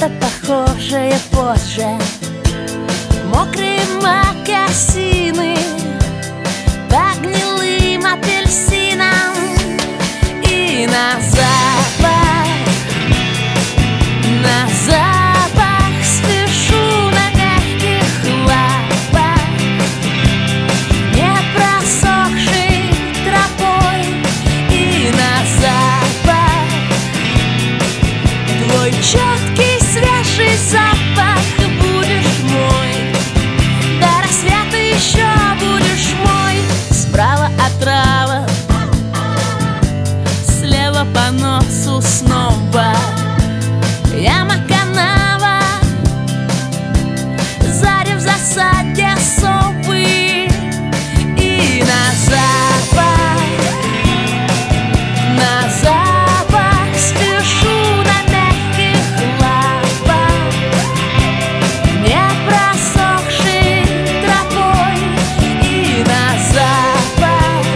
что-то похожее позже. Мокрые мокасины по гнилым апельсинам. И на запах спешу на мягких лапах, не просохшей тропой. И на запах твой четкий свежий запах. Будешь мой, до рассвета еще будешь мой. Справа отрава, слева по носу снова яма, канава, заря в засаде совы. И на запах спешу на мягких лапах, не просохшей тропой. И на запах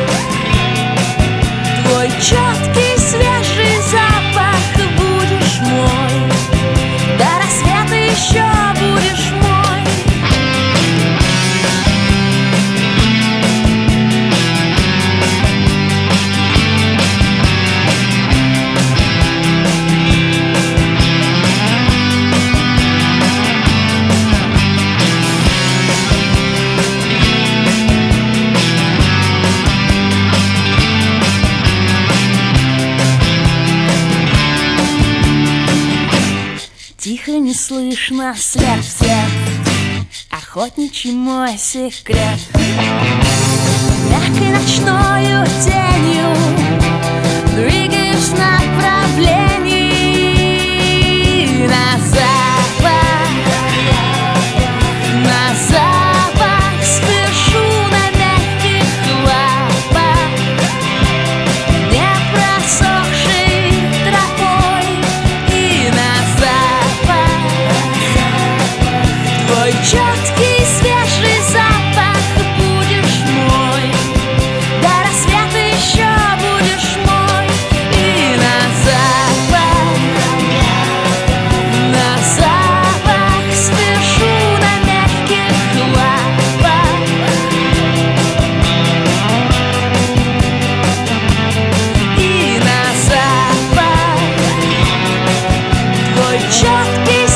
твой четкий свежий запах. Будешь мой, до рассвета еще будешь мой. Тихо, не слышно, след в след, охотничий мой секрет. Мягкой ночною тенью двигаешь в направлении. На запах спешу на мягких лапах, не просохшей тропой. И на твой четкий свежий запах. Будешь мой, до рассвета еще будешь мой. И на запах спешу на мягких лапах, и на запах твой четкий